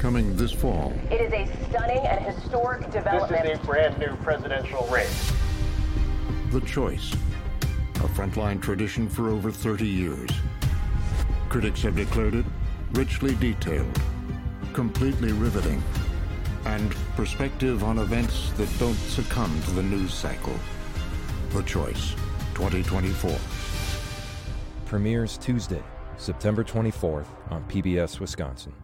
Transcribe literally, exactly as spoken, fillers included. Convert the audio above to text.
coming this fall. It is a stunning and historic development. This is a brand new presidential race. The Choice, a frontline tradition for over thirty years. Critics have declared it richly detailed, completely riveting, and perspective on events that don't succumb to the news cycle. The Choice, twenty twenty-four. Premieres Tuesday, September twenty-fourth on P B S Wisconsin.